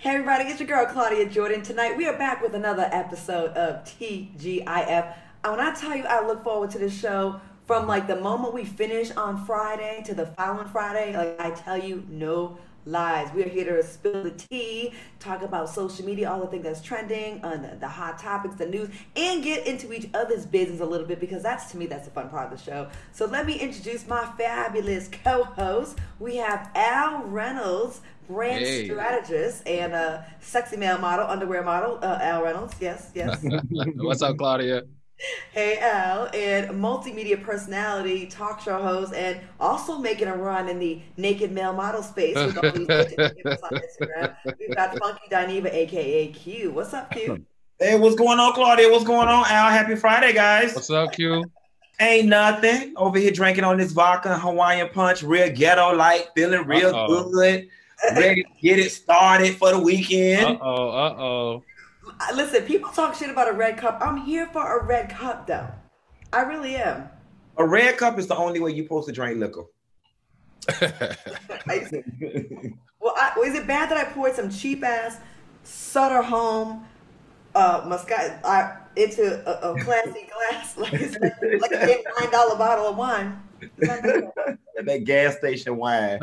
Hey everybody, it's your girl Claudia Jordan. Tonight we are back with another episode of TGIF. And when I tell you I look forward to this show from like the moment we finish on Friday to the following Friday, like I tell you no lies. We are here to spill the tea, talk about social media, all the things that's trending, the hot topics, the news, and get into each other's business a little bit because that's to me that's the fun part of the show. So let me introduce my fabulous co-host. We have Al Reynolds, brand strategist and a sexy male model, underwear model, Al Reynolds. Yes. What's up, Claudia? Hey Al, and multimedia personality, talk show host, and also making a run in the naked male model space with all these pictures on Instagram. We've got Funky Dineva, aka Q. What's up, Q? Hey, what's going on, Claudia? What's going on, Al? Happy Friday, guys. What's up, Q? Ain't nothing. Over here drinking on this vodka Hawaiian punch, real ghetto like, feeling real good. Ready to get it started for the weekend. Listen, people talk shit about a red cup. I'm here for a red cup, though. I really am. A red cup is the only way you're supposed to drink liquor. Well, is it bad that I poured some cheap-ass Sutter Home Moscato into a classy glass, like a $9 bottle of wine? That gas station wine.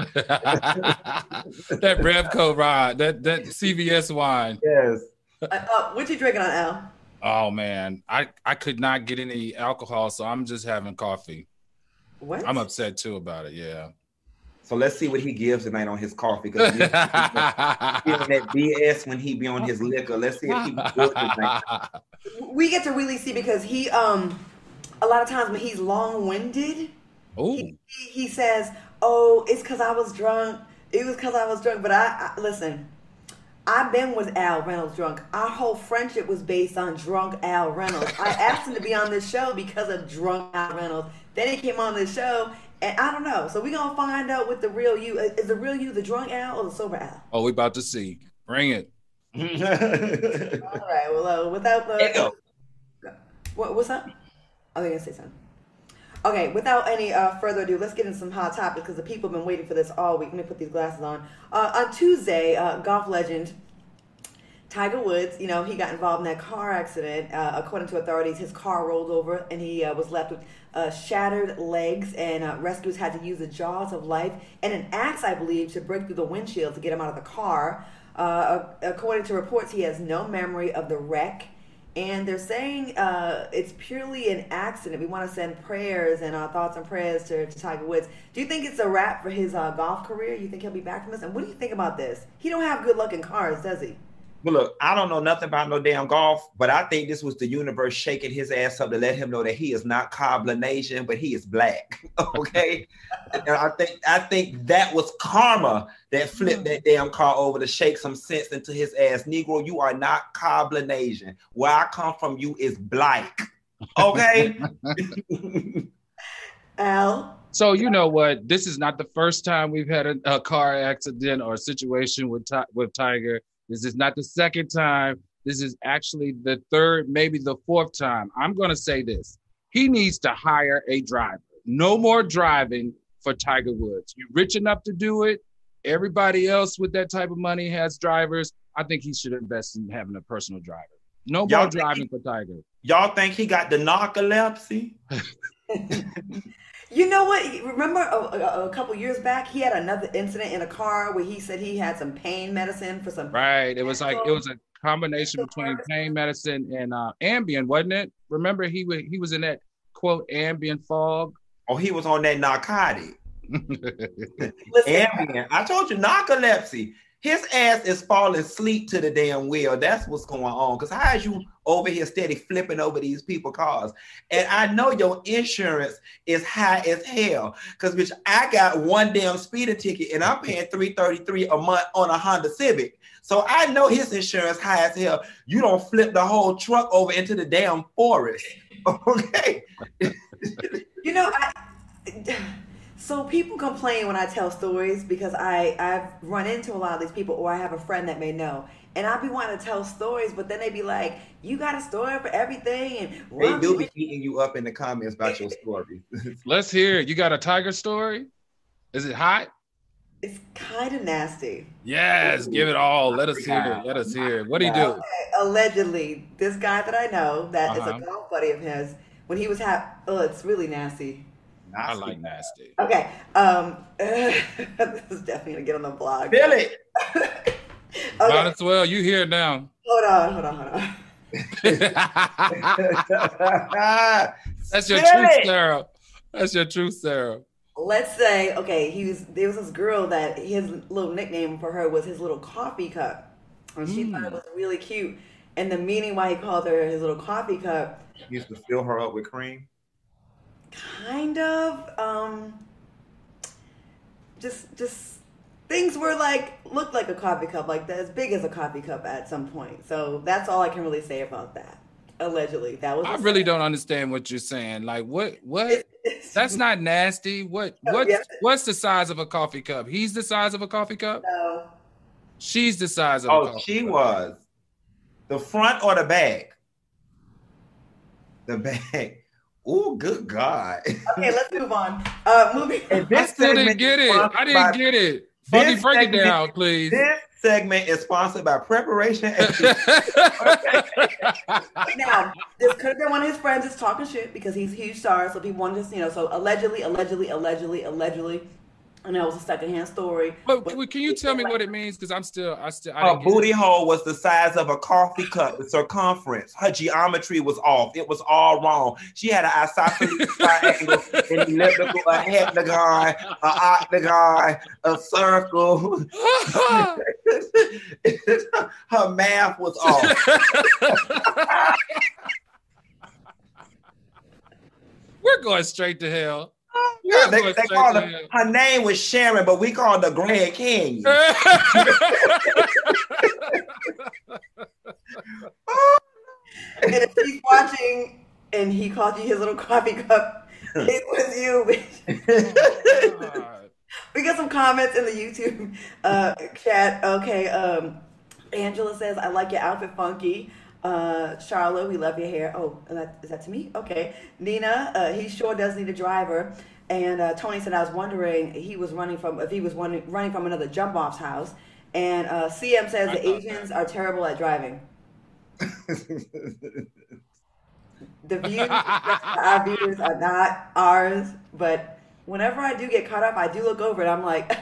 That Revco ride, that CVS wine. Yes. What you drinking on, Al? Oh man, I could not get any alcohol, so I'm just having coffee. What? I'm upset too about it. Yeah. So let's see what he gives tonight on his coffee because he's giving that BS when he be on his liquor. Let's see if he be good tonight. We get to really see because he a lot of times when he's long-winded, he says, "Oh, it's because I was drunk. It was because I was drunk." But I listen. I've been with Al Reynolds drunk. Our whole friendship was based on drunk Al Reynolds. I asked him to be on this show because of drunk Al Reynolds. Then he came on this show, and I don't know. So we're going to find out with the real you. Is the real you the drunk Al or the sober Al? Oh, we about to see. Bring it. All right. Well, without the... What's up? I was going to say something. Okay, without any further ado, let's get into some hot topics because the people have been waiting for this all week. Let me put these glasses on. On Tuesday, golf legend Tiger Woods, he got involved in that car accident. According to authorities, his car rolled over and he was left with shattered legs, and rescuers had to use the jaws of life and an axe, I believe, to break through the windshield to get him out of the car. According to reports, he has no memory of the wreck. And they're saying it's purely an accident. We want to send prayers and our thoughts and prayers to Tiger Woods. Do you think it's a wrap for his golf career? You think he'll be back from this? And what do you think about this? He don't have good luck in cars, does he? Well, look, I don't know nothing about no damn golf, but I think this was the universe shaking his ass up to let him know that he is not Cobbler-Nation, but he is black. Okay, and I think that was karma that flipped that damn car over to shake some sense into his ass. Negro, you are not Cobbler-Nation. Where I come from, you is black. Okay. Al. So you know what? This is not the first time we've had a car accident or a situation with Tiger. This is not the second time. This is actually the third, maybe the fourth time. I'm going to say this. He needs to hire a driver. No more driving for Tiger Woods. You're rich enough to do it. Everybody else with that type of money has drivers. I think he should invest in having a personal driver. No more driving for Tiger. Y'all think he got the narcolepsy? You know what? Remember a couple years back, he had another incident in a car where he said he had some pain medicine for some. Right. It was a combination between pain medicine and Ambien, wasn't it? Remember, he was in that quote Ambien fog. Oh, he was on that narcotic. Ambien. I told you, narcolepsy. His ass is falling asleep to the damn wheel. That's what's going on. Because how is you over here steady flipping over these people's cars? And I know your insurance is high as hell. Because, bitch, I got one damn speeding ticket and I'm paying $333 a month on a Honda Civic. So I know his insurance high as hell. You don't flip the whole truck over into the damn forest. Okay? So people complain when I tell stories because I've run into a lot of these people, or I have a friend that may know. And I be wanting to tell stories, but then they be like, you got a story for everything. And they do be eating you up in the comments about your story. Let's hear it. You got a Tiger story? Is it hot? It's kind of nasty. Yes, give it all. Let us hear it. Let us hear it. What do you do? Okay, allegedly, this guy that I know that is a Uh-huh. golf buddy of his, when he was it's really nasty. I like nasty. Okay, this is definitely gonna get on the blog. Feel it. Might as well. You hear it now. Hold on. That's your truth, Sarah. That's your truth, Sarah. Let's say, okay, there was this girl that his little nickname for her was his little coffee cup. And she thought it was really cute. And the meaning why he called her his little coffee cup. He used to fill her up with cream. Kind of. Just things were looked like a coffee cup, like as big as a coffee cup at some point. So that's all I can really say about that. Allegedly, that was. I really don't understand what you're saying. Like, what? That's not nasty. What's the size of a coffee cup? He's the size of a coffee cup? No. She's the size of a coffee cup. She was. The front or the back? The back. Oh, good God. Okay, let's move on. Moving. I still didn't get it. I didn't get it. Funky, break it down, please. This segment is sponsored by Preparation. Now, this could have been one of his friends that's talking shit because he's a huge star. So people wanted to, so allegedly. And that was a secondhand story. But can you tell me what it means? Because her booty hole was the size of a coffee cup, the circumference. Her geometry was off. It was all wrong. She had an isosceles triangle, an elliptical, a heptagon, an octagon, a circle. Her math was off. We're going straight to hell. Yeah, they called her name was Sharon, but we called her Grand Canyon. And if he's watching and he called you his little coffee cup, it was you, bitch. We got some comments in the YouTube chat. Okay, Angela says, I like your outfit, funky. Charlotte, we love your hair. Oh, is that to me? Okay. Nina, he sure does need a driver. And Tony said, I was wondering if he was running from another jump off's house. And CM says the Asians are terrible at driving. The views, our viewers are not ours, but whenever I do get caught up, I do look over and I'm like,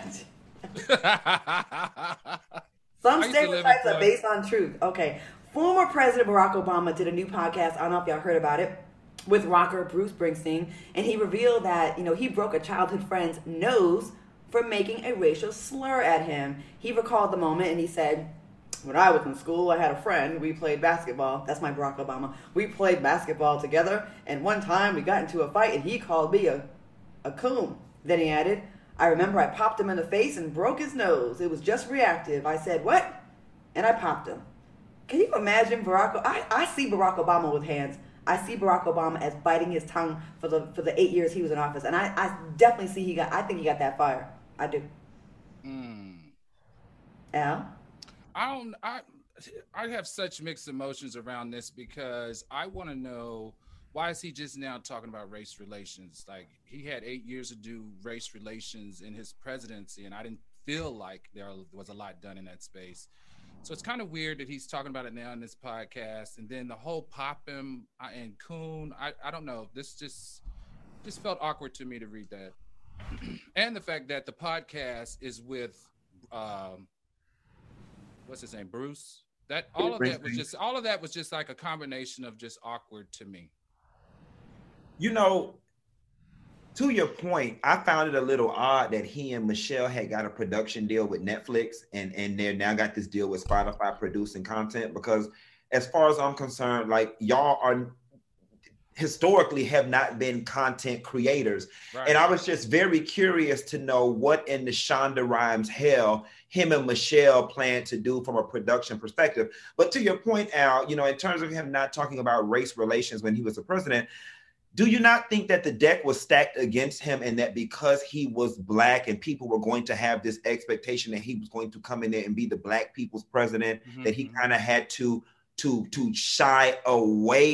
some stereotypes are based on truth. Okay. Former President Barack Obama did a new podcast. I don't know if y'all heard about it, with rocker Bruce Springsteen, and he revealed that he broke a childhood friend's nose for making a racial slur at him. He recalled the moment and he said, when I was in school, I had a friend. We played basketball. That's my Barack Obama. We played basketball together, and one time we got into a fight, and he called me a coon. Then he added, I remember I popped him in the face and broke his nose. It was just reactive. I said, what? And I popped him. Can you imagine I see Barack Obama with hands. I see Barack Obama as biting his tongue for the 8 years he was in office. And I definitely see I think he got that fire. I do. Al? I have such mixed emotions around this because I want to know, why is he just now talking about race relations? Like, he had 8 years to do race relations in his presidency, and I didn't feel like there was a lot done in that space. So it's kind of weird that he's talking about it now in this podcast. And then the whole pop him and coon, I don't know. This just felt awkward to me to read that. And the fact that the podcast is with, what's his name, Bruce? All of that was just like a combination of just awkward to me. To your point, I found it a little odd that he and Michelle had got a production deal with Netflix and they're now got this deal with Spotify producing content, because as far as I'm concerned, like, y'all are historically have not been content creators. Right. And I was just very curious to know what in the Shonda Rhimes hell him and Michelle plan to do from a production perspective. But to your point, Al, in terms of him not talking about race relations when he was the president, do you not think that the deck was stacked against him, and that because he was Black and people were going to have this expectation that he was going to come in there and be the Black people's president, that he kind of had to shy away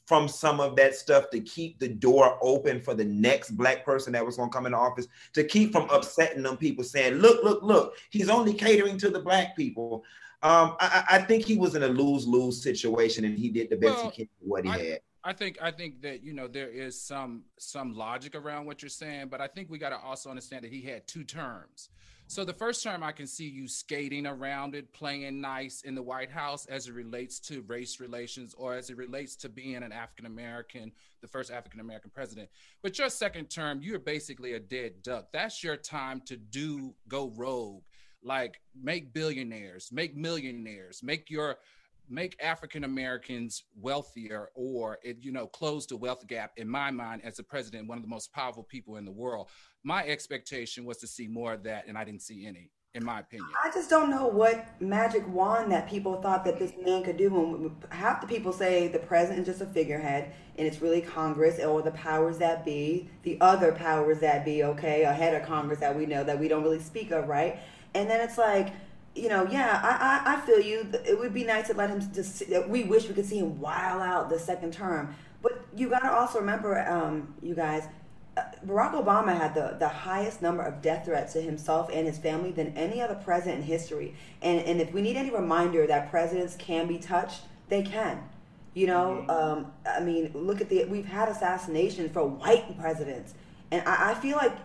from some of that stuff to keep the door open for the next Black person that was going to come into office, to keep from upsetting them people saying, look, he's only catering to the Black people. I think he was in a lose-lose situation, and he did the best he can with what he had. I think that, you know, there is some logic around what you're saying, but I think we got to also understand that he had 2 terms. So the first term, I can see you skating around it, playing nice in the White House as it relates to race relations, or as it relates to being an African-American, the first African-American president. But your second term, you're basically a dead duck. That's your time to go rogue, like make billionaires, make millionaires, make African Americans wealthier, or close the wealth gap. In my mind, as a president, one of the most powerful people in the world, my expectation was to see more of that, and I didn't see any, in my opinion. I just don't know what magic wand that people thought that this man could do. When half the people say the president is just a figurehead, and it's really Congress or the powers that be, the other powers that be, okay, ahead of Congress that we know that we don't really speak of, right? And then it's like, I feel you. It would be nice to let him we wish we could see him while out the second term. But you got to also remember, you guys, Barack Obama had the highest number of death threats to himself and his family than any other president in history. And if we need any reminder that presidents can be touched, they can. I mean, look at we've had assassinations for white presidents. And I feel like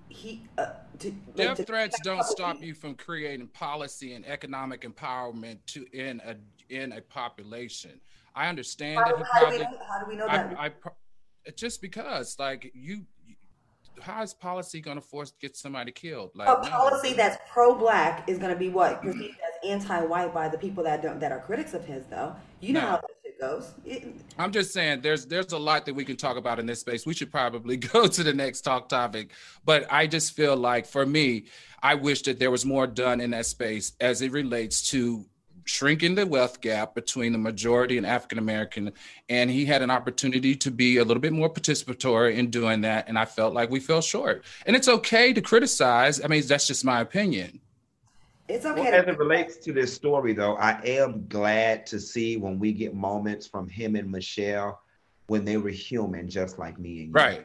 death threats don't stop you from creating policy and economic empowerment in a population. I understand that how do we know that? Just because, like, how is policy going to get somebody killed? Like, a policy that's pro-Black is going to be what perceived as anti-white by the people that are critics of his, though. You know how that shit goes. I'm just saying, there's a lot that we can talk about in this space. We should probably go to the next talk topic. But I just feel like, for me, I wish that there was more done in that space as it relates to shrinking the wealth gap between the majority and African American, and he had an opportunity to be a little bit more participatory in doing that, and I felt like we fell short. And it's okay to criticize. I mean, that's just my opinion. It's okay. Well, as it relates to this story, though, I am glad to see when we get moments from him and Michelle when they were human, just like me and you. Right.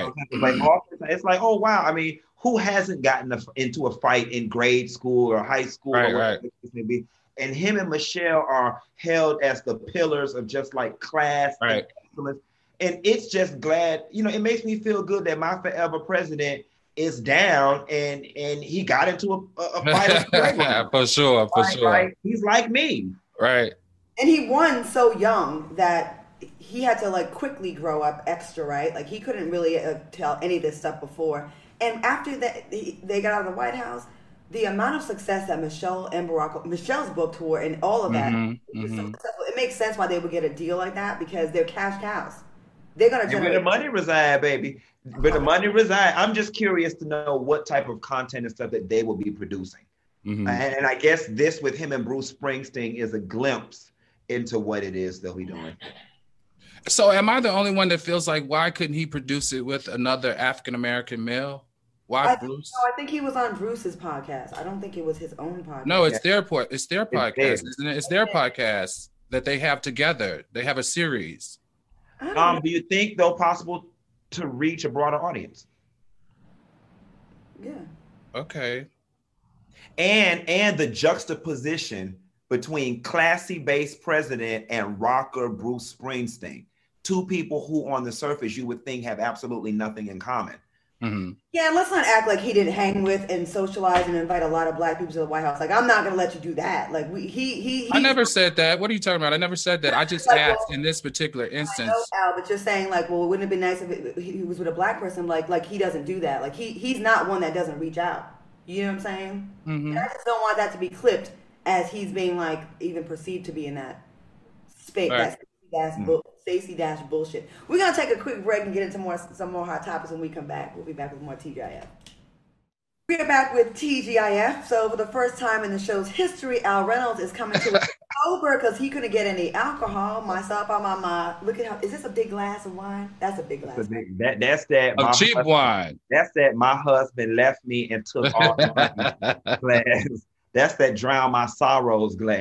It's like, oh wow. I mean, who hasn't gotten into a fight in grade school or high school or whatever it may be? And him and Michelle are held as the pillars of just like class and excellence. And it's just glad, it makes me feel good that my forever president is down and he got into a fight. For sure. Right? He's like me. Right. And he won so young that he had to like quickly grow up extra, right? Like he couldn't really tell any of this stuff before. And after that, they got out of the White House. The amount of success that Michelle's book tour and all of that, was so successful. It makes sense why they would get a deal like that, because they're cash cows. They're going to generate. Where the money reside, baby. Where the money reside. I'm just curious to know what type of content and stuff that they will be producing. And I guess this with him and Bruce Springsteen is a glimpse into what it is that we're doing. So am I the only one that feels like, why couldn't he produce it with another African-American male? Why Bruce? I think he was on Bruce's podcast. I don't think it was his own podcast. No, it's their podcast, isn't it? It's their podcast that they have together. They have a series. Do you think, though, possible to reach a broader audience? Yeah. Okay. And the juxtaposition between classy-based president and rocker Bruce Springsteen, two people who on the surface you would think have absolutely nothing in common. Yeah, let's not act like he didn't hang with and socialize and invite a lot of Black people to the White House. Like, I'm not going to let you do that. Like, I never said that. What are you talking about? I never said that. I just asked in this particular instance. I know, Al, but you're saying like, well, wouldn't it be nice if he was with a Black person? Like he doesn't do that. Like he's not one that doesn't reach out. You know what I'm saying? And I just don't want that to be clipped as he's being like even perceived to be in that space. Right. That's Stacey Dash bullshit. We're gonna take a quick break and get into some more hot topics when we come back. We'll be back with more TGIF. We're back with TGIF. So for the first time in the show's history, Al Reynolds is coming to us sober because he couldn't get any alcohol. Myself on my mind. Look at how, is this a big glass of wine? That's a big glass. That's that. Cheap wine. That's that. My husband left me and took all the glass. That's that drown my sorrows glass.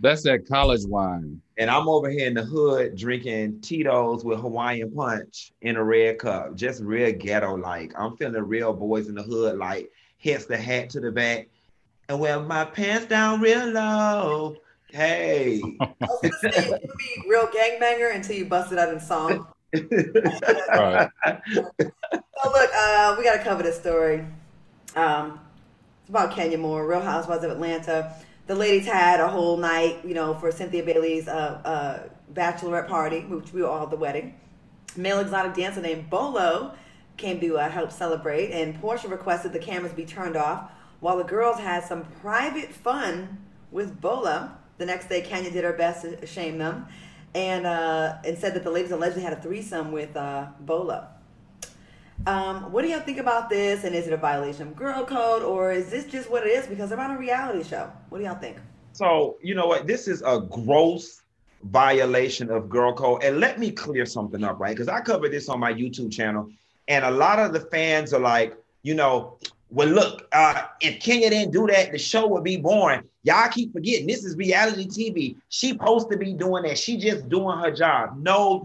That's that college wine. And I'm over here in the hood drinking Tito's with Hawaiian punch in a red cup. Just real ghetto like. I'm feeling real boys in the hood like. Hits the hat to the back. And wear my pants down real low. Hey. I was gonna say, you could be real gangbanger until you busted out in song. Right. So look, we gotta cover this story. It's about Kenya Moore, Real Housewives of Atlanta. The ladies had a whole night, for Cynthia Bailey's bachelorette party, which we were all at the wedding. Male exotic dancer named Bolo came to help celebrate, and Portia requested the cameras be turned off while the girls had some private fun with Bolo. The next day, Kenya did her best to shame them, and said that the ladies allegedly had a threesome with Bolo. What do y'all think about this? And is it a violation of girl code, or is this just what it is because they're on a reality show? What do y'all think? So, you know what? This is a gross violation of girl code. And let me clear something up, right? Because I covered this on my YouTube channel. And a lot of the fans are like, well, look, if Kenya didn't do that, the show would be boring. Y'all keep forgetting this is reality TV. She supposed to be doing that. She just doing her job. No.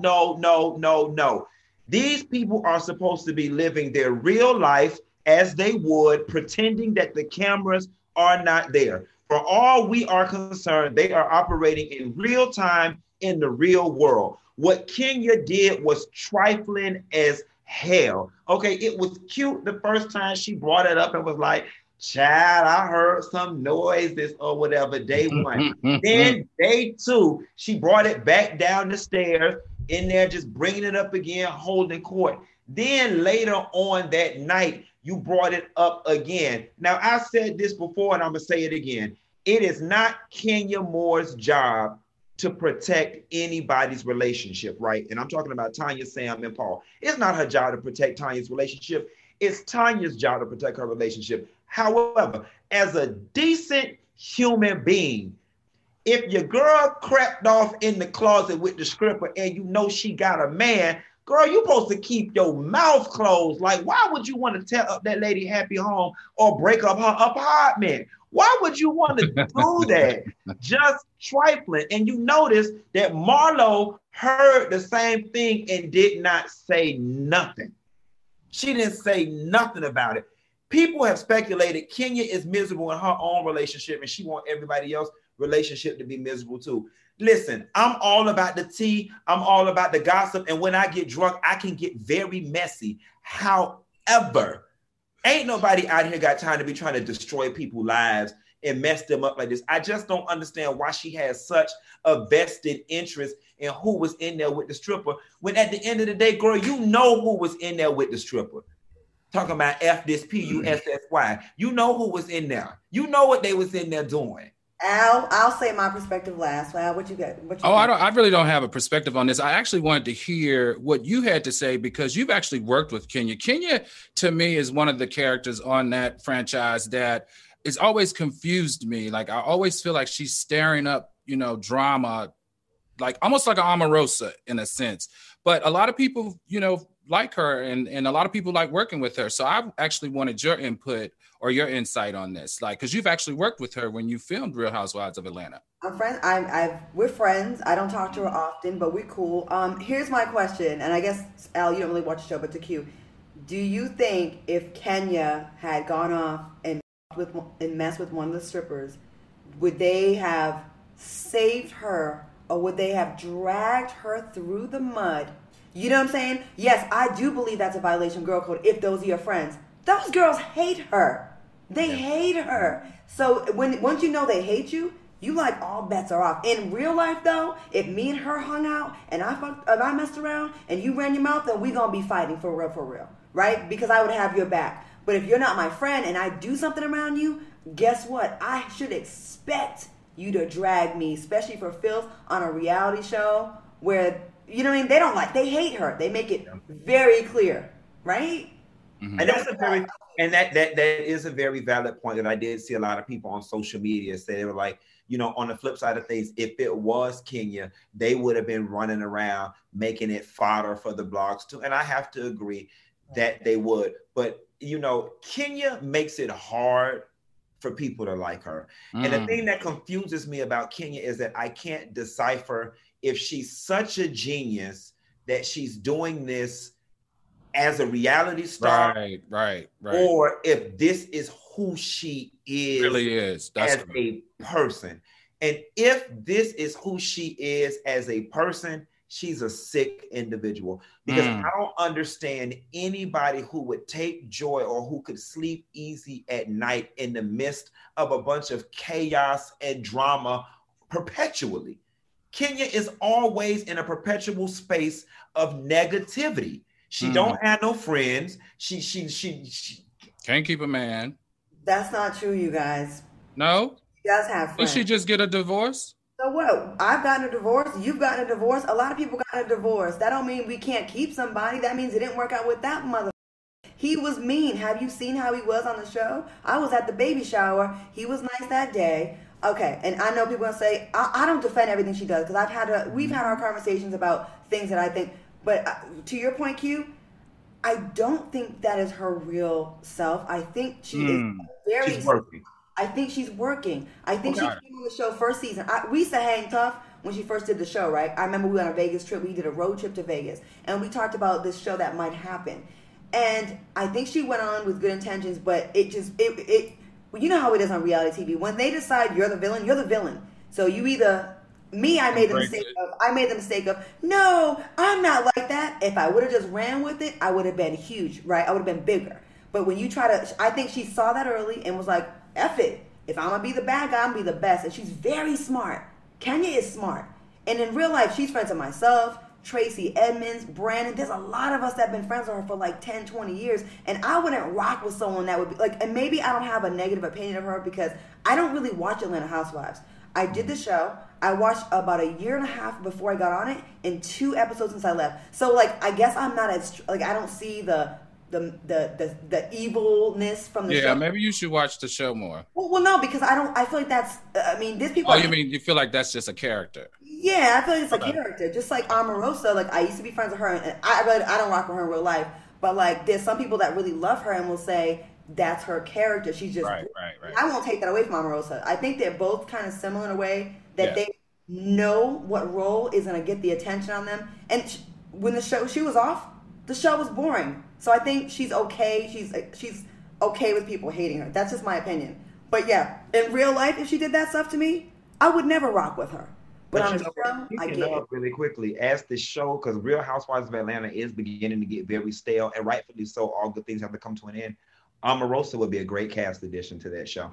These people are supposed to be living their real life as they would, pretending that the cameras are not there. For all we are concerned, they are operating in real time in the real world. What Kenya did was trifling as hell. Okay, it was cute the first time she brought it up and was like, child, I heard some noises or whatever, day one. Then day two, she brought it back down the stairs in there, just bringing it up again, holding court. Then later on that night, you brought it up again. Now, I said this before, and I'm going to say it again. It is not Kenya Moore's job to protect anybody's relationship, right? And I'm talking about Tanya, Sam, and Paul. It's not her job to protect Tanya's relationship. It's Tanya's job to protect her relationship. However, as a decent human being, if your girl crept off in the closet with the stripper and she got a man, girl, you're supposed to keep your mouth closed. Like, why would you want to tear up that lady happy home or break up her apartment? Why would you want to do that? Just trifling. And you notice that Marlo heard the same thing and did not say nothing. She didn't say nothing about it. People have speculated Kenya is miserable in her own relationship and she wants everybody else's relationship to be miserable too. Listen, I'm all about the tea. I'm all about the gossip. And when I get drunk, I can get very messy. However, ain't nobody out here got time to be trying to destroy people's lives and mess them up like this. I just don't understand why she has such a vested interest in who was in there with the stripper, when at the end of the day, girl, you know who was in there with the stripper. Talking about F this P-U-S-S-Y. You know who was in there. You know what they was in there doing. Al, I'll say my perspective last. Al, what you got? I really don't have a perspective on this. I actually wanted to hear what you had to say because you've actually worked with Kenya. Kenya, to me, is one of the characters on that franchise that is always confused me. Like, I always feel like she's stirring up, drama, like almost like an Omarosa in a sense. But a lot of people, like her and a lot of people like working with her. So I actually wanted your input or your insight on this, like, because you've actually worked with her when you filmed Real Housewives of Atlanta. I'm friends. We're friends. I don't talk to her often, but we're cool. Here's my question, and I guess Al, you don't really watch the show, but to Q, do you think if Kenya had gone off and messed with one of the strippers, would they have saved her, or would they have dragged her through the mud? You know what I'm saying? Yes, I do believe that's a violation of girl code if those are your friends. Those girls hate her. They hate her. So once you know they hate you, you like all bets are off. In real life though, if me and her hung out and I messed around and you ran your mouth, then we gonna be fighting for real, right? Because I would have your back. But if you're not my friend and I do something around you, guess what? I should expect you to drag me, especially for filth on a reality show where, you know what I mean? They hate her. They make it very clear, right? Mm-hmm. And that is a very valid point. And I did see a lot of people on social media say, they were like, on the flip side of things, if it was Kenya, they would have been running around making it fodder for the blogs too. And I have to agree that they would. But, Kenya makes it hard for people to like her. And the thing that confuses me about Kenya is that I can't decipher if she's such a genius that she's doing this as a reality star, right, or if this is who she is, really is. That's as a person. And if this is who she is as a person, she's a sick individual, because I don't understand anybody who would take joy or who could sleep easy at night in the midst of a bunch of chaos and drama perpetually. Kenya is always in a perpetual space of negativity. She don't have no friends. She can't keep a man. That's not true, you guys. No? She does have friends. Did she just get a divorce? So what? I've gotten a divorce. You've gotten a divorce. A lot of people got a divorce. That don't mean we can't keep somebody. That means it didn't work out with that mother. He was mean. Have you seen how he was on the show? I was at the baby shower. He was nice that day. Okay, and I know people are gonna say I don't defend everything she does, because we've had our conversations about things that I think. But to your point, Q, I don't think that is her real self. I think she is very. She's working. I think she's working. I think she came on the show first season. We used to hang tough when she first did the show, right? I remember we went on a Vegas trip. We did a road trip to Vegas, and we talked about this show that might happen. And I think she went on with good intentions, but it you know how it is on reality TV. When they decide you're the villain, you're the villain. So you either I made the mistake of no, I'm not like that. If I would have just ran with it, I would have been huge, right? I would have been bigger. But when you try to, I think she saw that early and was like, F it. If I'm gonna be the bad guy, I'm gonna be the best. And she's very smart. Kenya is smart. And in real life, she's friends with myself, Tracy Edmonds, Brandon. There's a lot of us that have been friends with her for like 10, 20 years. And I wouldn't rock with someone that would be like, and maybe I don't have a negative opinion of her because I don't really watch Atlanta Housewives. I did the show. I watched about a year and a half before I got on it, and 2 episodes since I left. So like, I guess I'm not as, like, I don't see the evilness from the show. Yeah, maybe you should watch the show more. Well, no, because I feel like that's, these people. Oh, you feel like that's just a character? Yeah, I feel like it's a character. Just like Omarosa, like I used to be friends with her, and I don't rock with her in real life. But like, there's some people that really love her and will say that's her character. She's just right. I won't take that away from Omarosa. I think they're both kind of similar in a way that they know what role is going to get the attention on them. And when she was off, the show was boring. So I think she's okay. She's okay with people hating her. That's just my opinion. But yeah, in real life, if she did that stuff to me, I would never rock with her. But on the show, I get it. Really quickly, as the show, because Real Housewives of Atlanta is beginning to get very stale, and rightfully so, all good things have to come to an end. Omarosa would be a great cast addition to that show.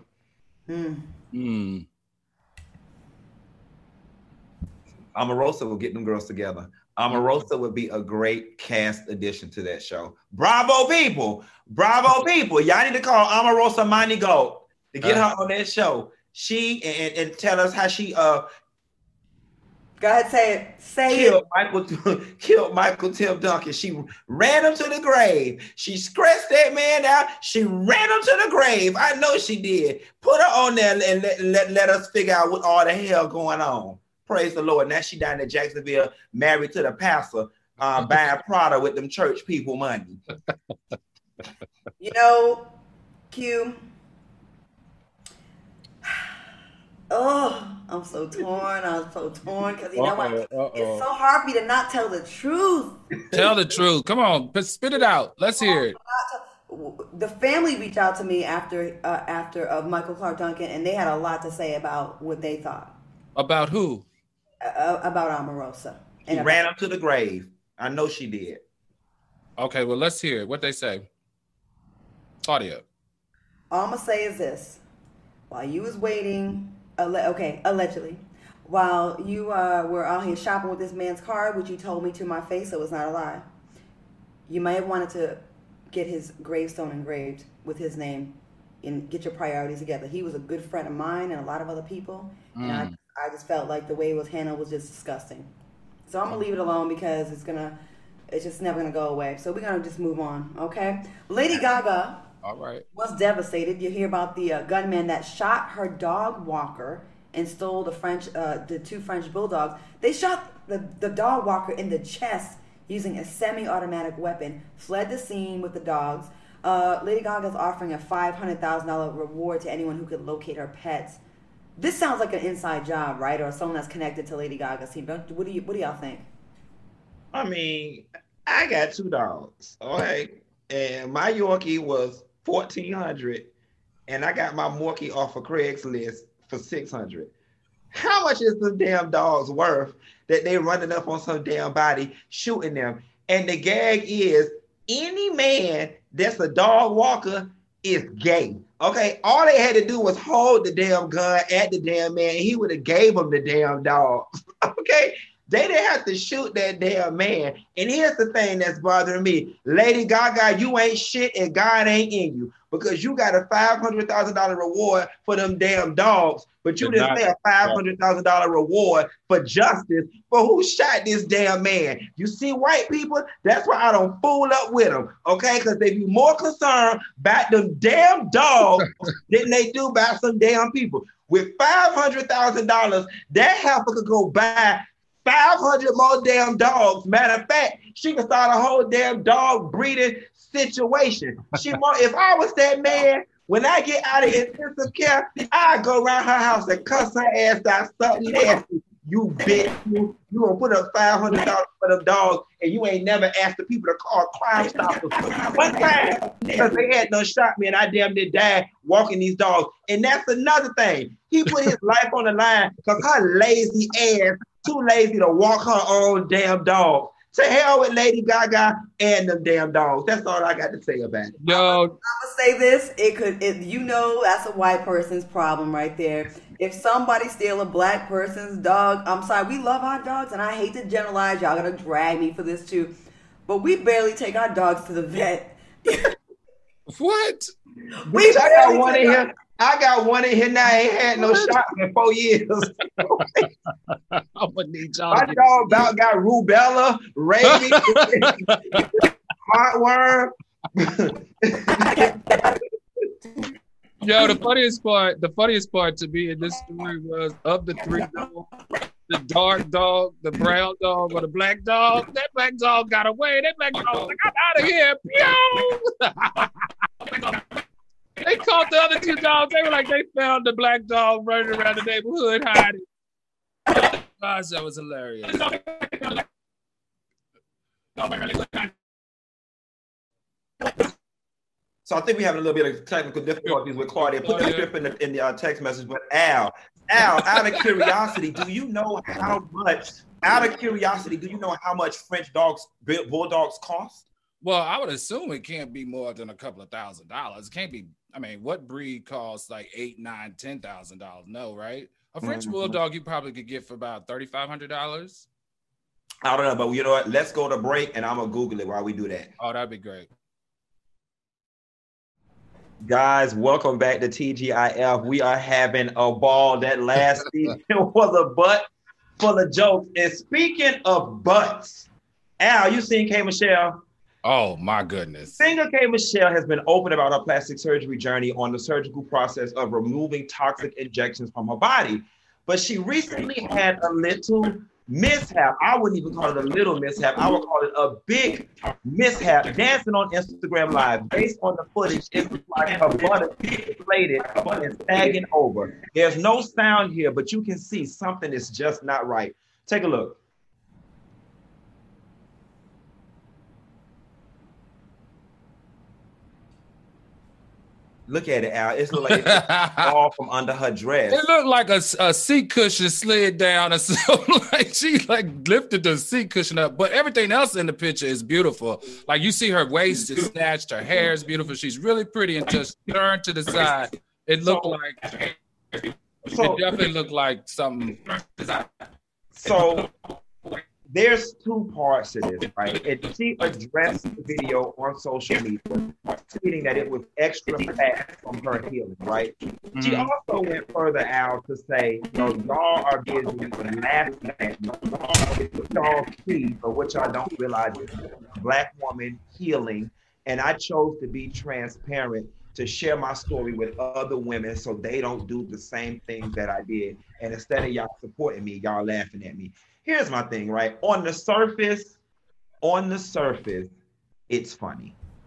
Omarosa will get them girls together. Omarosa would be a great cast addition to that show. Bravo, people. Bravo, people. Y'all need to call Omarosa Money Gold to get her on that show. She, and tell us how she, go ahead, say it. Killed Michael Tim Duncan. She ran him to the grave. She scratched that man out. She ran him to the grave. I know she did. Put her on there and let us figure out what all the hell going on. Praise the Lord. Now she down in Jacksonville, married to the pastor, buying Prada with them church people money. You know, Q. Oh, I'm so torn. Because you know what? It's so hard for me to not tell the truth. Tell the truth. Come on, spit it out. Let's hear it. The family reached out to me after Michael Clark Duncan, and they had a lot to say about what they thought. About who? About Omarosa. She ran up to the grave. I know she did. Okay, well, let's hear it. What they say. Claudia. All I'm going to say is this. While you was waiting, allegedly, while you were out here shopping with this man's car, which you told me to my face, so it's not a lie, you may have wanted to get his gravestone engraved with his name and get your priorities together. He was a good friend of mine and a lot of other people, and I just felt like the way it was handled was just disgusting. So I'm going to leave it alone because it's just never going to go away. So we're going to just move on, okay? Lady Gaga was devastated. You hear about the gunman that shot her dog walker and stole the 2 French bulldogs. They shot the dog walker in the chest using a semi-automatic weapon, fled the scene with the dogs. Lady Gaga's offering a $500,000 reward to anyone who could locate her pets. This sounds like an inside job, right? Or someone that's connected to Lady Gaga's team. What do y'all think? I mean, I got 2 dogs, okay? And my Yorkie was $1,400, and I got my Morkie off of Craigslist for $600. How much is the damn dogs worth that they running up on some damn body, shooting them? And the gag is any man that's a dog walker is gay. Okay, all they had to do was hold the damn gun at the damn man, and he would have gave him the damn dog. Okay, they didn't have to shoot that damn man. And here's the thing that's bothering me. Lady Gaga, you ain't shit and God ain't in you, because you got a $500,000 reward for them damn dogs, but you didn't say a $500,000 reward for justice for who shot this damn man. You see, white people, that's why I don't fool up with them, okay? Because they be more concerned about them damn dogs than they do about some damn people. With $500,000, that heifer could go buy 500 more damn dogs. Matter of fact, she can start a whole damn dog breeding situation. If I was that man, when I get out of intensive care, I'd go around her house and cuss her ass out something nasty. You bitch, you gonna put up $500 for them dogs, and you ain't never asked the people to call Crime Stoppers one time, because they had no shot me and I damn near died walking these dogs. And that's another thing. He put his life on the line because her lazy ass too lazy to walk her own damn dog. To hell with Lady Gaga and them damn dogs. That's all I got to say about it. Yo, I'm gonna say this. That's a white person's problem right there. If somebody steal a black person's dog, I'm sorry, we love our dogs, and I hate to generalize. Y'all gonna drag me for this too, but we barely take our dogs to the vet. What? I got one in here. I got one in here now. I ain't had no shot in 4 years. I'm gonna need y'all. My dog about got rubella, rabies, heartworm. Yo, the funniest part to me in this story was, of the 3 dogs, the dark dog, the brown dog, or the black dog. That black dog got away. That black dog was like, I'm out of here. Pew! They caught the other 2 dogs. They were like, they found the black dog running around the neighborhood hiding. Gosh, that was hilarious. So I think we have a little bit of technical difficulties with Claudia. Put that script in the text message. But Al, out of curiosity, do you know how much French bulldogs cost? Well, I would assume it can't be more than a couple of $1,000s. It can't be. I mean, what breed costs like $8,000, $9,000, $10,000? No, right? A French bulldog you probably could get for about $3,500. I don't know, but you know what? Let's go to break, and I'm gonna Google it while we do that. Oh, that'd be great. Guys, welcome back to TGIF. We are having a ball. That last season was a butt full of jokes. And speaking of butts, Al, you seen K. Michelle? Oh my goodness. Singer K. Michelle has been open about her plastic surgery journey on the surgical process of removing toxic injections from her body. But she recently had a little mishap. I wouldn't even call it a little mishap. I would call it a big mishap. Dancing on Instagram Live. Based on the footage, it looks like her butt is inflated and sagging over. There's no sound here, but you can see something is just not right. Take a look. Look at it, Al. It looks like it's all from under her dress. It looked like a seat cushion slid down or something. Like she lifted the seat cushion up. But everything else in the picture is beautiful. Like you see her waist is snatched, her hair is beautiful. She's really pretty and just turned to the side. It looked it definitely looked like something. So there's 2 parts to this, right? She addressed the video on social media, stating that it was extra fat from her healing, right? Mm-hmm. She also went further out to say, y'all are busy laughing at me. Y'all see, but what y'all don't realize is a Black woman healing, and I chose to be transparent to share my story with other women so they don't do the same things that I did. And instead of y'all supporting me, y'all laughing at me. Here's my thing, right? On the surface, it's funny.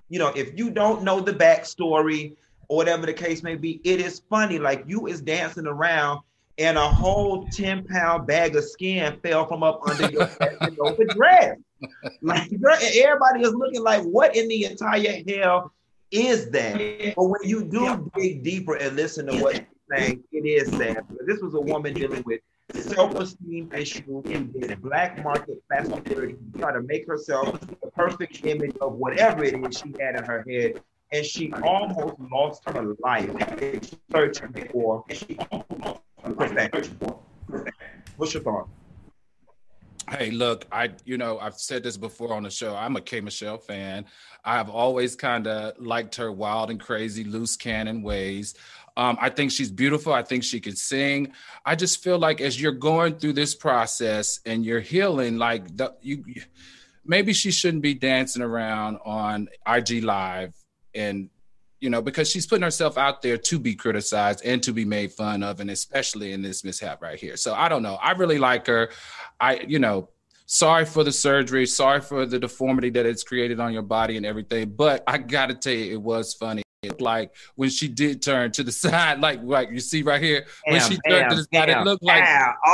if you don't know the backstory or whatever the case may be, it is funny. Like, you is dancing around and a whole 10-pound bag of skin fell from up under your dress. Like, everybody is looking like, what in the entire hell is that? But when you do dig deeper and listen to what she's saying, it is sad. This was a woman dealing with self-esteem issues. She did black market plastic surgery to try to make herself the perfect image of whatever it is she had in her head. And she almost lost her life searching for perfection. What's your thought? Hey, look, I've said this before on the show. I'm a K. Michelle fan. I've always kind of liked her wild and crazy, loose cannon ways. I think she's beautiful. I think she can sing. I just feel like as you're going through this process and you're healing, like maybe she shouldn't be dancing around on IG Live and, because she's putting herself out there to be criticized and to be made fun of, and especially in this mishap right here. So I don't know. I really like her. Sorry for the surgery. Sorry for the deformity that it's created on your body and everything. But I got to tell you, it was funny. Like when she did turn to the side, like you see right here, when she turned to the side, it looked like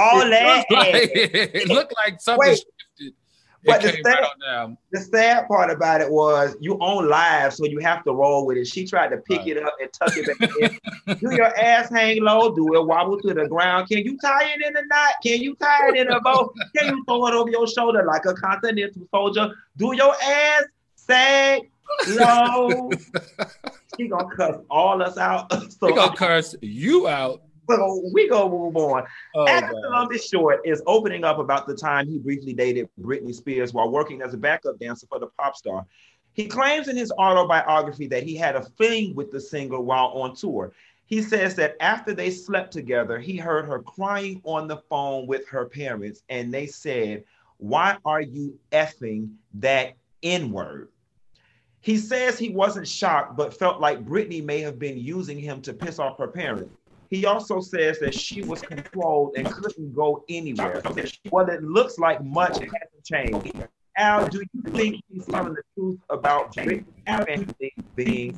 it looked like something shifted. But the sad part about it was you on live, so you have to roll with it. She tried to pick it up and tuck it back in. Do your ass hang low? Do it wobble to the ground? Can you tie it in a knot? Can you tie it in a bow? Can you throw it over your shoulder like a continental soldier? Do your ass sag low? She gonna cuss all us out. So she gonna curse you out. So we gonna move on. Actor on this short is opening up about the time he briefly dated Britney Spears while working as a backup dancer for the pop star. He claims in his autobiography that he had a fling with the singer while on tour. He says that after they slept together, he heard her crying on the phone with her parents, and they said, "Why are you effing that N-word?" He says he wasn't shocked, but felt like Britney may have been using him to piss off her parents. He also says that she was controlled and couldn't go anywhere. Well, it looks like much hasn't changed. Al, do you think he's telling the truth about Britney being?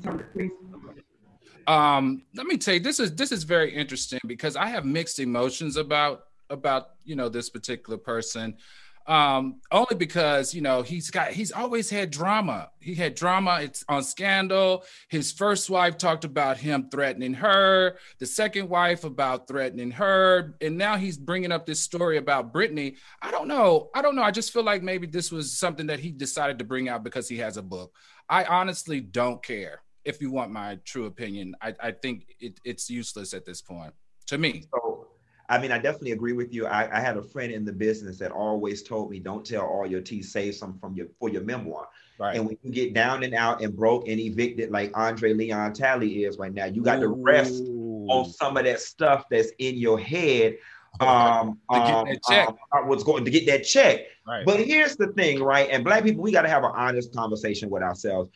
Let me tell you, this is very interesting because I have mixed emotions about this particular person. Only because, he's always had drama. He had drama. It's on Scandal. His first wife talked about him threatening her, the second wife about threatening her. And now he's bringing up this story about Britney. I don't know. I just feel like maybe this was something that he decided to bring out because he has a book. I honestly don't care. If you want my true opinion, I think it's useless at this point to me. So, I mean, I definitely agree with you. I had a friend in the business that always told me, don't tell all your tea, save some for your memoir. Right. And when you get down and out and broke and evicted like Andre Leon Talley is right now, you got to rest on some of that stuff that's in your head. To get that check. Right. But here's the thing, right? And Black people, we got to have an honest conversation with ourselves.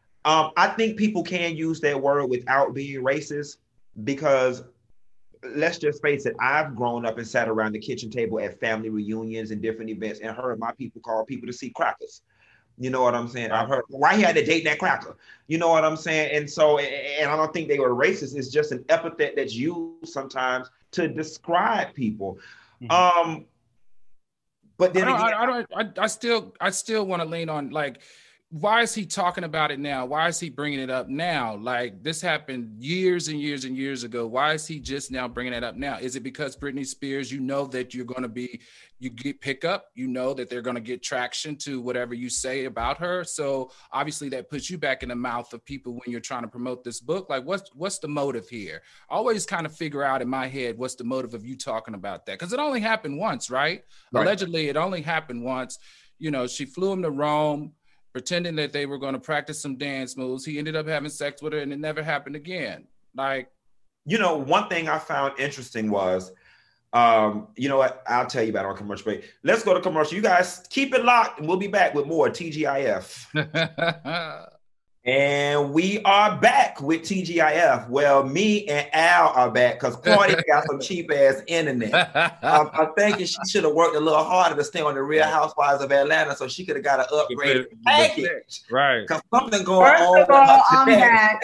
I think people can use that word without being racist because let's just face it, I've grown up and sat around the kitchen table at family reunions and different events and heard my people call people to see crackers. You know what I'm saying? I've heard why he had to date that cracker. You know what I'm saying? And so, and I don't think they were racist. It's just an epithet that's used sometimes to describe people. Mm-hmm. But then I still want to lean on, like, why is he talking about it now? Why is he bringing it up now? Like, this happened years and years and years ago. Why is he just now bringing it up now? Is it because Britney Spears, that you're going to get pickup, that they're going to get traction to whatever you say about her. So obviously that puts you back in the mouth of people when you're trying to promote this book. Like, what's the motive here? I always kind of figure out in my head, what's the motive of you talking about that? Because it only happened once, right? Allegedly, it only happened once. She flew him to Rome, pretending that they were going to practice some dance moves. He ended up having sex with her and it never happened again. Like, one thing I found interesting was, you know what? I'll tell you about it on commercial break. Let's go to commercial. You guys keep it locked and we'll be back with more TGIF. And we are back with TGIF. Well, me and Al are back because Claudia got some cheap ass internet. I'm thinking she should have worked a little harder to stay on the Real Housewives of Atlanta, so she could have got an upgraded package. Right. Because something going on. First of all, I'm back.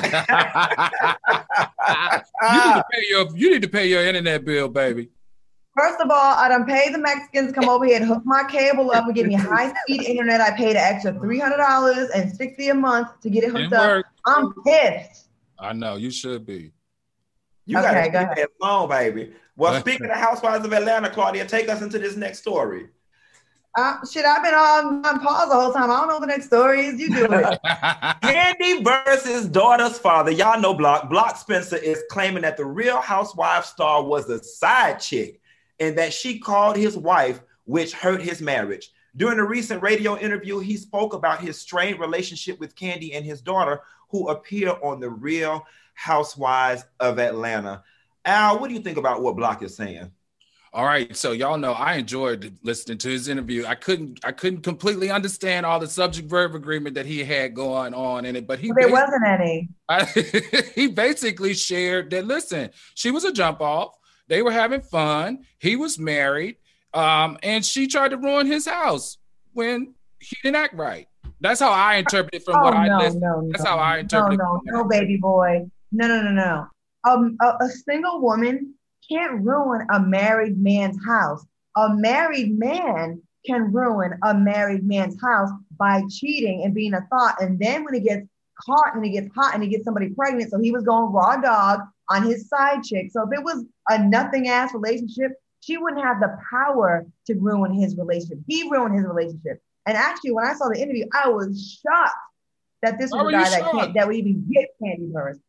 You need to pay your internet bill, baby. First of all, I done paid the Mexicans to come over here and hook my cable up and give me high-speed internet. I paid an extra $300 and $60 a month to get it hooked up. I'm pissed. I know, you should be. You got to get that phone, baby. Well, speaking of Housewives of Atlanta, Claudia, take us into this next story. I've been on pause the whole time. I don't know what the next story is. You do it. Kandi versus daughter's father. Y'all know Block Spencer is claiming that the Real Housewives star was a side chick and that she called his wife, which hurt his marriage. During a recent radio interview, he spoke about his strained relationship with Kandi and his daughter, who appear on the Real Housewives of Atlanta. Al, what do you think about what Block is saying? All right, so y'all know I enjoyed listening to his interview. I couldn't completely understand all the subject-verb agreement that he had going on in it, but there wasn't any. He basically shared that, listen, she was a jump off. They were having fun. He was married, and she tried to ruin his house when he didn't act right. That's how I interpret it from what I listened. That's how I interpret it. No, baby boy. No. A single woman can't ruin a married man's house. A married man can ruin a married man's house by cheating and being a thought. And then when he gets caught and he gets hot and he gets somebody pregnant, so he was going raw dog on his side chick. So if it was a nothing ass relationship, she wouldn't have the power to ruin his relationship. He ruined his relationship. And actually, when I saw the interview, I was shocked that this was a guy that would even get Kandi first.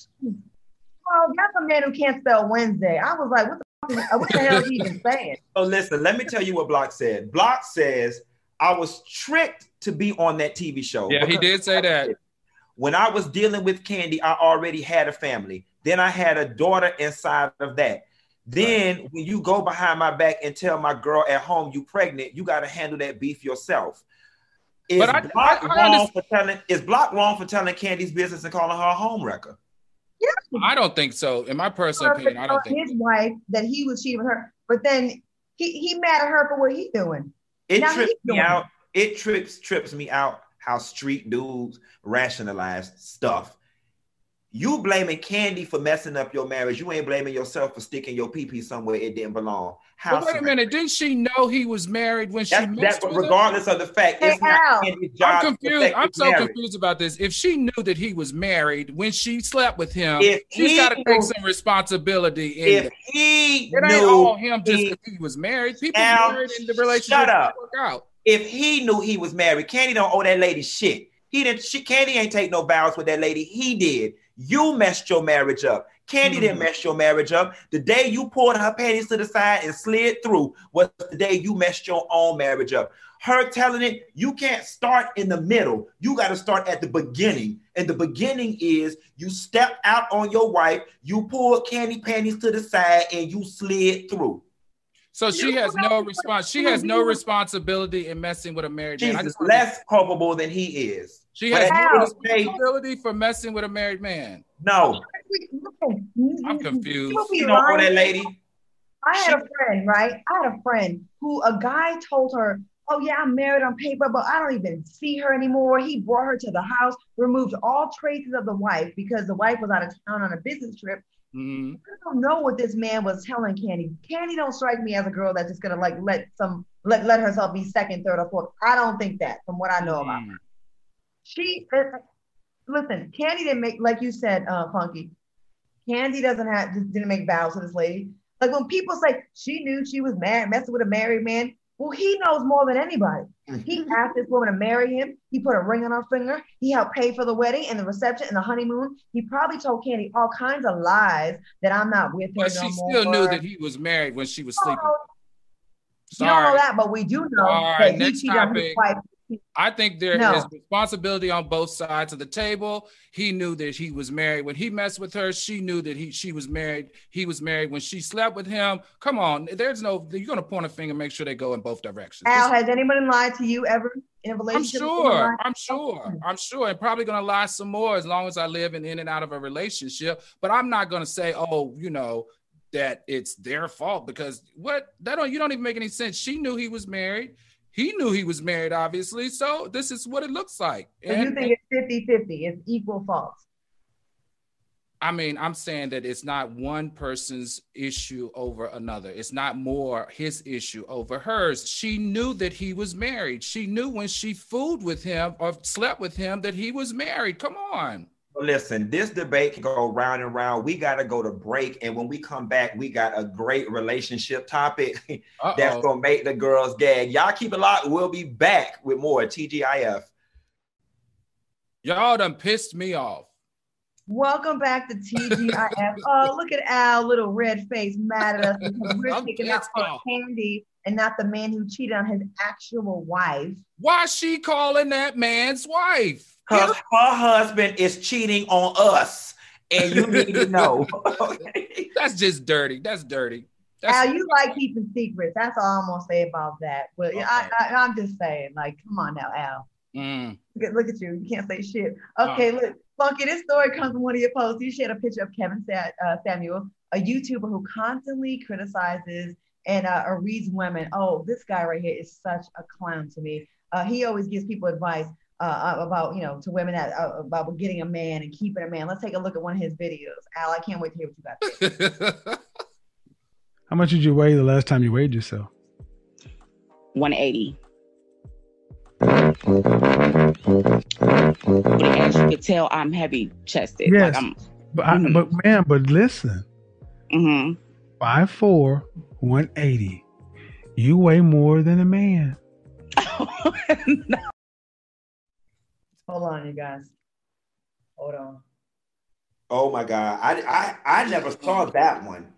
Oh, that's a man who can't spell Wednesday. I was like, what the hell is he even saying? So listen, let me tell you what Block said. Block says, I was tricked to be on that TV show. Yeah, he did say that. When I was dealing with Kandi, I already had a family. Then I had a daughter inside of that. Then when you go behind my back and tell my girl at home you pregnant, you got to handle that beef yourself. Is Block wrong for telling Kandi's business and calling her a home wrecker? Yeah. I don't think so. In my personal opinion, I don't think his wife that he was cheating with her, but then he mad at her for what he's doing. It trips me out. It trips me out how street dudes rationalize stuff. You blaming Kandi for messing up your marriage. You ain't blaming yourself for sticking your pee-pee somewhere it didn't belong. Wait a minute. Didn't she know he was married when she messed with regardless of the fact, it's not Kandi's job. I'm confused. I'm so confused about this. If she knew that he was married when she slept with him, she's got to take some responsibility. It ain't all him just because he was married. People married in the relationship work out. If he knew he was married, Kandi don't owe that lady shit. Kandi ain't take no vows with that lady. He did. You messed your marriage up. Kandi didn't mess your marriage up. The day you pulled her panties to the side and slid through was the day you messed your own marriage up. Her telling it, you can't start in the middle. You got to start at the beginning. And the beginning is you stepped out on your wife, you pulled Kandi panties to the side, and you slid through. So she has no response. She has no responsibility in messing with a married man. She's less culpable than he is. She has no responsibility for messing with a married man. No. I'm confused. You don't know that lady? I had a friend, right? I had a friend who a guy told her, oh yeah, I'm married on paper, but I don't even see her anymore. He brought her to the house, removed all traces of the wife because the wife was out of town on a business trip. I don't know what this man was telling Kandi. Kandi don't strike me as a girl that's just gonna like let herself be second, third, or fourth. I don't think that from what I know about her. Listen, Kandi didn't make, like you said, Funky. Kandi didn't make vows to this lady. Like when people say she knew she was married, messing with a married man, well, he knows more than anybody. He asked this woman to marry him. He put a ring on her finger. He helped pay for the wedding and the reception and the honeymoon. He probably told Kandi all kinds of lies that I'm not with her no more. But she still knew that he was married when she was sleeping. You don't know that, but we do know that he cheated on his wife I think there is responsibility on both sides of the table. He knew that he was married when he messed with her. She knew that she was married. He was married when she slept with him. Come on, you're going to point a finger and make sure they go in both directions. Al, has anybody lied to you ever in a relationship? I'm sure. And probably going to lie some more as long as I live in and out of a relationship. But I'm not going to say, that it's their fault, because you don't even make any sense. She knew he was married. He knew he was married, obviously. So this is what it looks like. So you think it's 50-50, it's equal fault? I mean, I'm saying that it's not one person's issue over another. It's not more his issue over hers. She knew that he was married. She knew when she fooled with him or slept with him that he was married. Come on. Listen, this debate can go round and round. We got to go to break. And when we come back, we got a great relationship topic that's going to make the girls gag. Y'all keep it locked. We'll be back with more TGIF. Y'all done pissed me off. Welcome back to TGIF. Oh, look at Al, little red face, mad at us because we're picking up for Candy and not the man who cheated on his actual wife. Why is she calling that man's wife? Because her husband is cheating on us, and you need to know. That's just dirty. That's dirty. Al, you like keeping secrets. That's all I'm going to say about that. But okay. I'm just saying, like, come on now, Al. Look at you. You can't say shit. Okay, look. Funky, this story comes from one of your posts. You shared a picture of Kevin Samuel, a YouTuber who constantly criticizes and reads women. Oh, this guy right here is such a clown to me. He always gives people advice about, to women about getting a man and keeping a man. Let's take a look at one of his videos. Al, I can't wait to hear what you got to say. How much did you weigh the last time you weighed yourself? 180. But as you could tell, I'm heavy chested. Yes, like but listen. 5'4", 180. You weigh more than a man. No. Hold on, you guys. Hold on. Oh my God, I never saw that one.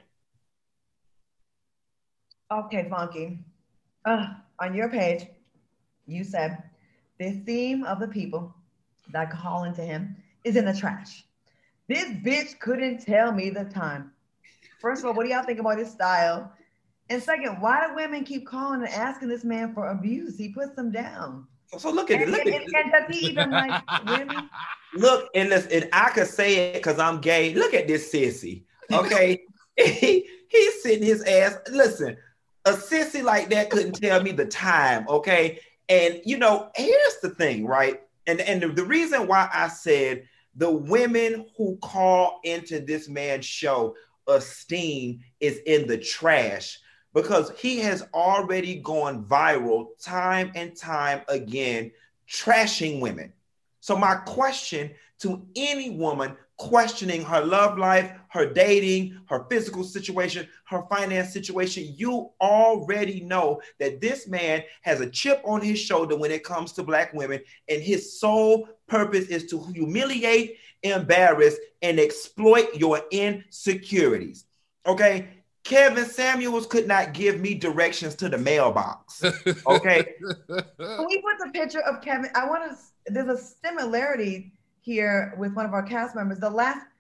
Okay, Funky. On your page, you said the theme of the people that call into him is in the trash. This bitch couldn't tell me the time. First of all, what do y'all think about his style? And second, why do women keep calling and asking this man for abuse? He puts them down. So look at it. And does he even like women? Look, and I could say it because I'm gay. Look at this sissy. Okay. He's sitting his ass. Listen, a sissy like that couldn't tell me the time. Okay. And here's the thing, right? And the reason why I said the women who call into this man's show esteem is in the trash, because he has already gone viral time and time again, trashing women. So my question to any woman questioning her love life, her dating, her physical situation, her finance situation, you already know that this man has a chip on his shoulder when it comes to Black women, and his sole purpose is to humiliate, embarrass, and exploit your insecurities. Okay? Kevin Samuels could not give me directions to the mailbox. Okay? Can we put the picture of Kevin? There's a similarity here with one of our cast members. Look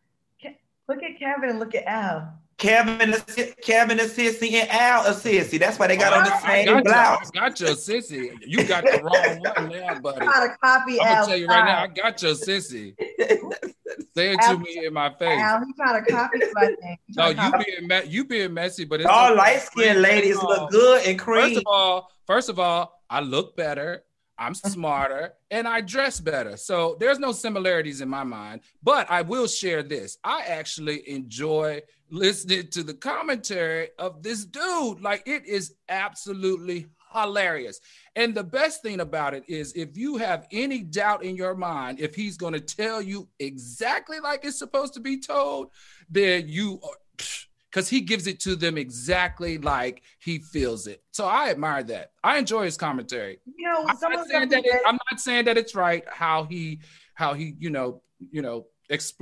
at Kevin and look at Al. Kevin is sissy and Al a sissy. That's why they got on the same blouse. I got your sissy. You got the wrong one now, buddy. I'm gonna copy I'm Al. gonna tell you right now, I got your sissy. Say it to me in my face. Al, he trying to copy my thing. No, you being messy, but it's all light-skinned ladies look good and cream. First of all, I look better. I'm smarter and I dress better. So there's no similarities in my mind, but I will share this. I actually enjoy listening to the commentary of this dude. Like, it is absolutely hilarious. And the best thing about it is, if you have any doubt in your mind, if he's going to tell you exactly like it's supposed to be told, then because he gives it to them exactly like he feels it. So I admire that. I enjoy his commentary. I'm not saying that it's right how he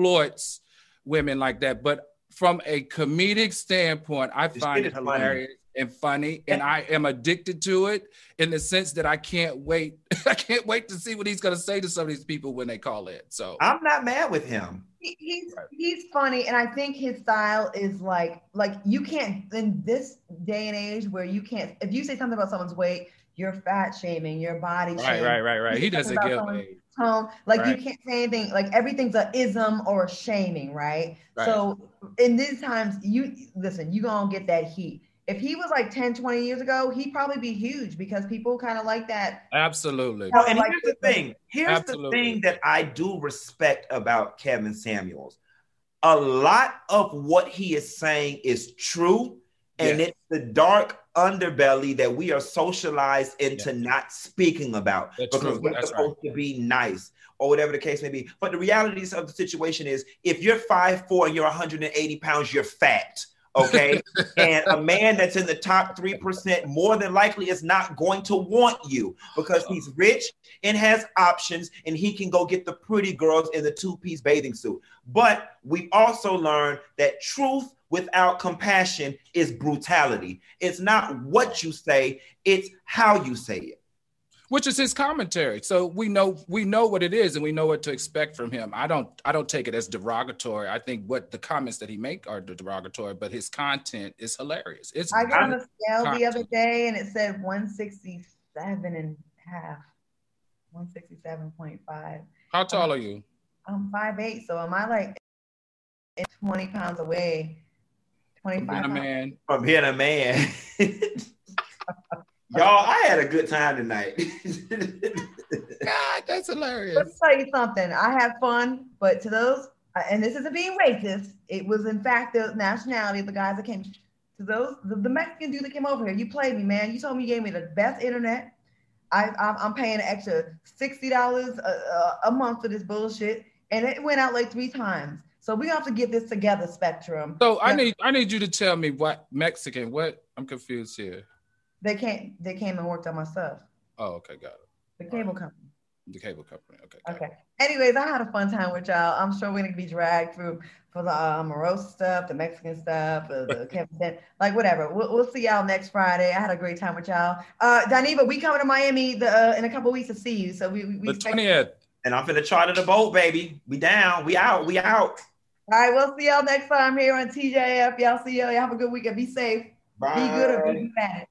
exploits women like that, but from a comedic standpoint, I find it hilarious. and funny, and I am addicted to it in the sense that I can't wait. I can't wait to see what he's going to say to some of these people when they call in. So I'm not mad with him. He's funny, and I think his style is like you can't, in this day and age where you can't, if you say something about someone's weight, you're fat shaming, your body shaming. Right. He doesn't give a tone. Like you can't say anything, like everything's a ism or a shaming, right? So in these times, you gonna get that heat. If he was like 10, 20 years ago, he'd probably be huge because people kind of like that. Absolutely. Well, and here's the thing. Here's the thing that I do respect about Kevin Samuels. A lot of what he is saying is true, and it's the dark underbelly that we are socialized into not speaking about because we're supposed to be nice or whatever the case may be. But the realities of the situation is, if you're 5'4" and you're 180 pounds, you're fat. Okay. And a man that's in the top 3% more than likely is not going to want you because he's rich and has options and he can go get the pretty girls in the 2-piece bathing suit. But we also learned that truth without compassion is brutality. It's not what you say, it's how you say it. Which is his commentary. So we know what it is and we know what to expect from him. I don't take it as derogatory. I think what the comments that he make are derogatory, but his content is hilarious. I got on a scale the other day and it said 167 and a half, 167.5. How tall are you? I'm 5'8", so am I like 20 pounds away? 25 pounds. From being a man. Y'all, I had a good time tonight. God, that's hilarious. Let's tell you something. I had fun, but to those, and this isn't being racist, it was in fact the nationality of the guys that came. To those, the Mexican dude that came over here, you played me, man. You told me you gave me the best internet. I'm paying an extra $60 a month for this bullshit, and it went out like 3 times. So we have to get this together, Spectrum. So I need you to tell me what Mexican. What? I'm confused here. They came and worked on my stuff. Oh, okay, got it. The cable company. The cable company. Okay. Okay. Anyways, I had a fun time with y'all. I'm sure we're gonna be dragged through for the Morosa stuff, the Mexican stuff, the Kevin, like whatever. We'll see y'all next Friday. I had a great time with y'all. Daniva, we coming to Miami in a couple of weeks to see you. So we the 20th. And I'm finna charter the boat, baby. We down. We out. All right, we'll see y'all next time here on TJF. Y'all see y'all. Have a good weekend. Be safe. Bye. Be good or be bad.